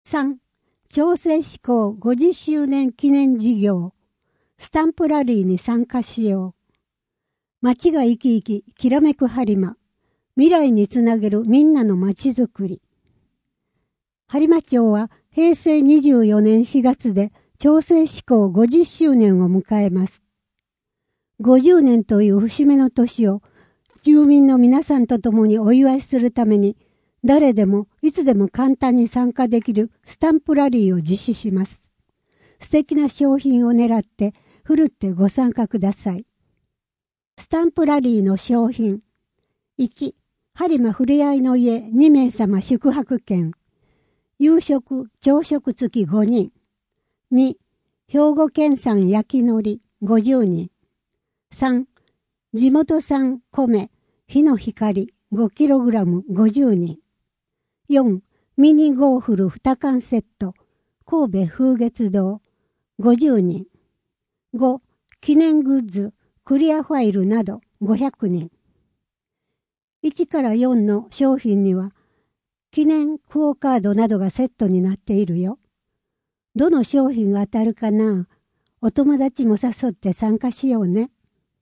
3. 調整志向50周年記念事業。スタンプラリーに参加しよう。街が生き生き、きらめく播磨。未来につなげるみんなの街づくり。播磨町は平成24年4月で調整志向50周年を迎えます。50年という節目の年を住民の皆さんと共にお祝いするために、誰でもいつでも簡単に参加できるスタンプラリーを実施します。素敵な商品を狙ってふるってご参加ください。スタンプラリーの商品。1、播磨ふれあいの家2名様宿泊券。夕食、朝食付き5人。2、兵庫県産焼き海苔50人。3、地元産米、日の光 5kg50 人。4、ミニゴーフル2缶セット、神戸風月堂50人。5、記念グッズ、クリアファイルなど500人。1から4の商品には、記念クオカードなどがセットになっているよ。どの商品が当たるかな？お友達も誘って参加しようね。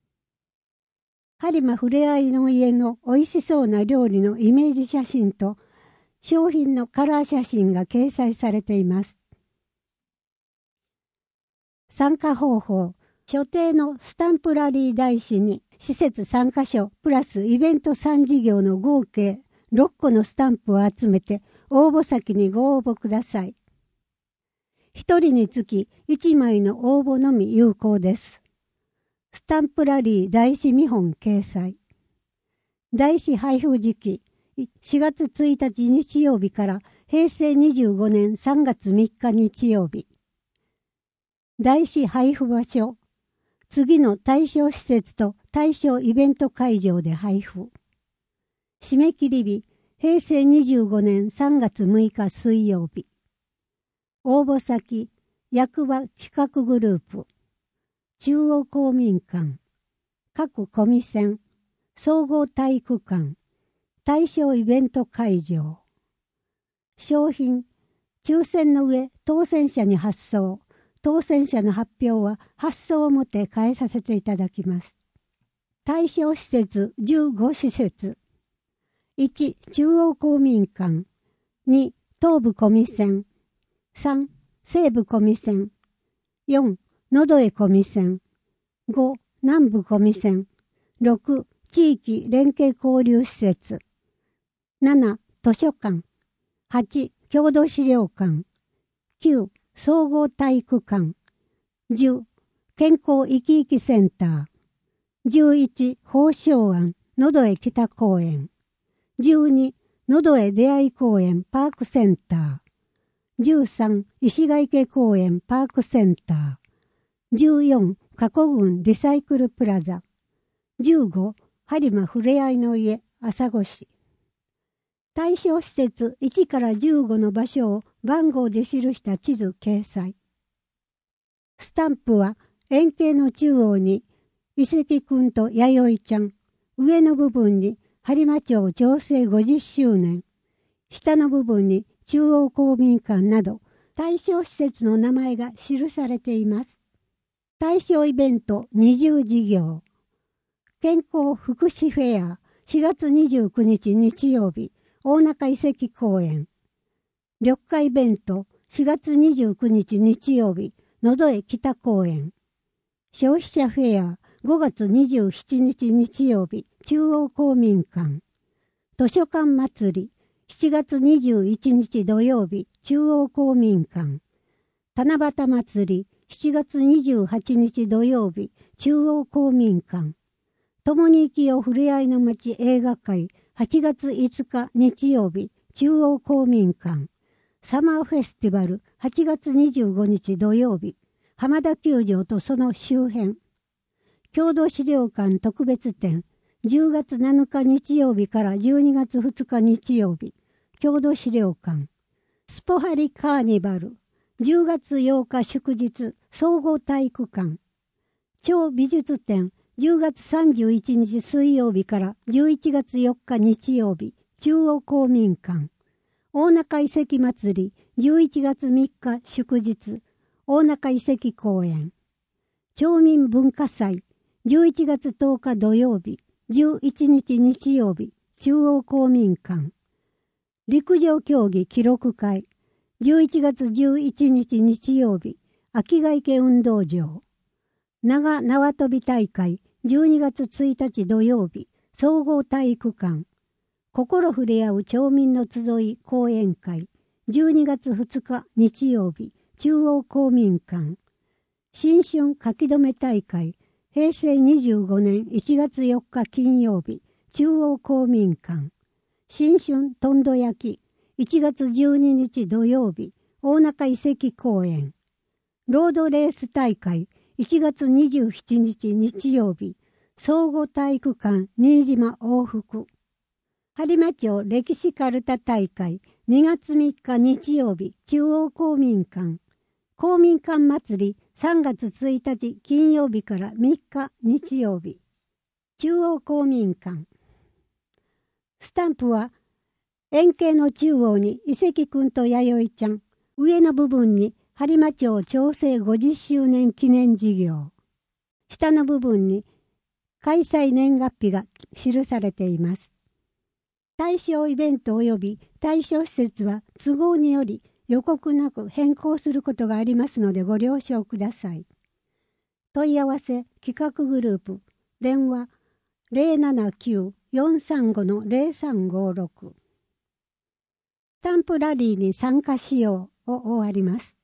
播磨ふれあいの家の美味しそうな料理のイメージ写真と商品のカラー写真が掲載されています。参加方法。所定のスタンプラリー台紙に施設3カ所プラスイベント3事業の合計6個のスタンプを集めて応募先にご応募ください。1人につき1枚の応募のみ有効です。スタンプラリー台紙見本掲載。台紙配布時期4月1日日曜日から平成25年3月3日日曜日。台紙配布場所。次の対象施設と対象イベント会場で配布。締め切り日、平成25年3月6日水曜日。応募先、役場企画グループ、中央公民館、各コミセン、総合体育館、対象イベント会場。商品、抽選の上、当選者に発送。当選者の発表は発送をもって返させていただきます。対象施設15施設。1、中央公民館。2、東部コミセン。3、西部コミセン。4、野戸江コミセン。5、南部コミセン。6、地域連携交流施設。7、図書館。8、郷土資料館。9、総合体育館。10、健康生き生きセンター。11、宝生庵野戸江北公園。12、野戸江出会い公園パークセンター。13、石ヶ池公園パークセンター。14、加古郡リサイクルプラザ。15、播磨ふれあいの家朝来。対象施設1から15の場所を番号で記した地図掲載。スタンプは円形の中央に遺跡くんと弥生ちゃん、上の部分に播磨町調整50周年、下の部分に中央公民館など対象施設の名前が記されています。対象イベント20事業。健康福祉フェア4月29日日曜日、大中遺跡公園。緑化イベント4月29日日曜日、野戸江北公園。消費者フェア5月27日日曜日、中央公民館。図書館祭り7月21日土曜日、中央公民館。七夕祭り7月28日土曜日、中央公民館。共に生きよふれあいの街映画会8月5日日曜日、中央公民館。サマーフェスティバル8月25日土曜日、浜田球場とその周辺。郷土資料館特別展10月7日日曜日から12月2日日曜日、郷土資料館。スポハリカーニバル10月8日祝日、総合体育館。超美術展10月31日水曜日から11月4日日曜日、中央公民館。 大中遺跡祭り11月3日祝日、大中遺跡公園。町民文化祭11月10日土曜日、11日日曜日、中央公民館。陸上競技記録会11月11日日曜日、秋ヶ池運動場。長縄跳び大会12月1日土曜日、総合体育館。心触れ合う町民の集い講演会12月2日日曜日、中央公民館。新春書き初め大会平成25年1月4日金曜日、中央公民館。新春とんど焼き1月12日土曜日、大中遺跡公園。ロードレース大会1月27日日曜日、総合体育館新島往復。播磨町歴史かるた大会2月3日日曜日、中央公民館。公民館祭り3月1日金曜日から3日日曜日。中央公民館。スタンプは円形の中央に遺跡くんと弥生ちゃん、上の部分に播磨町町政50周年記念事業、下の部分に開催年月日が記されています。対象イベント及び対象施設は都合により予告なく変更することがありますのでご了承ください。問い合わせ企画グループ電話 079-435-0356。スタンプラリーに参加しようを終わります。